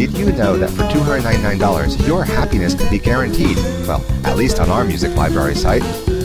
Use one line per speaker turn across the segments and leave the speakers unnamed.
Did you know that for $299, your happiness can be guaranteed? Well, at least on our music library site.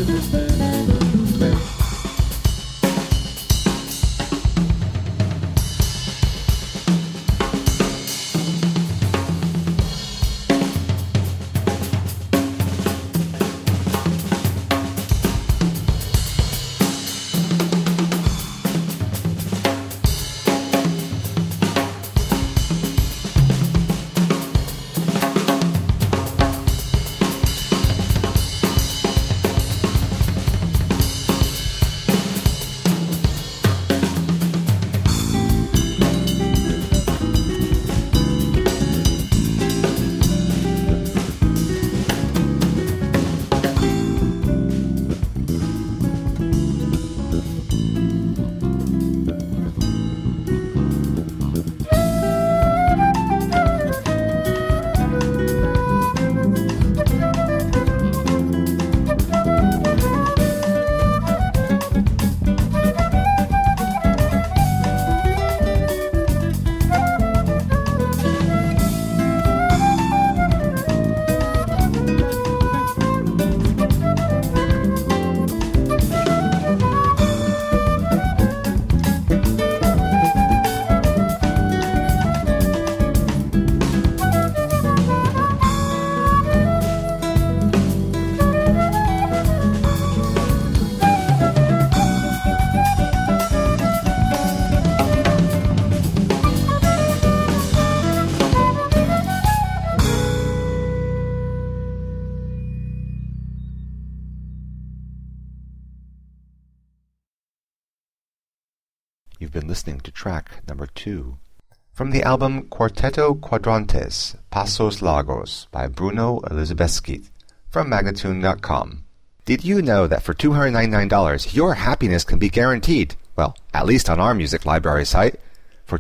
You've been listening to track number 2 from the album Quarteto Quadrantes, Pasos Largos by Bruno Elizabethski from Magnatune.com. Did you know that for $299, your happiness can be guaranteed? Well, at least on our music library site. For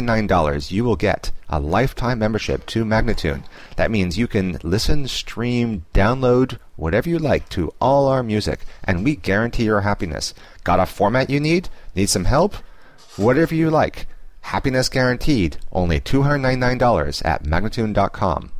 $299, you will get a lifetime membership to Magnatune. That means you can listen, stream, download, whatever you like to all our music, and we guarantee your happiness. Got a format you need? Need some help? Whatever you like. Happiness guaranteed. Only $299 at Magnatune.com.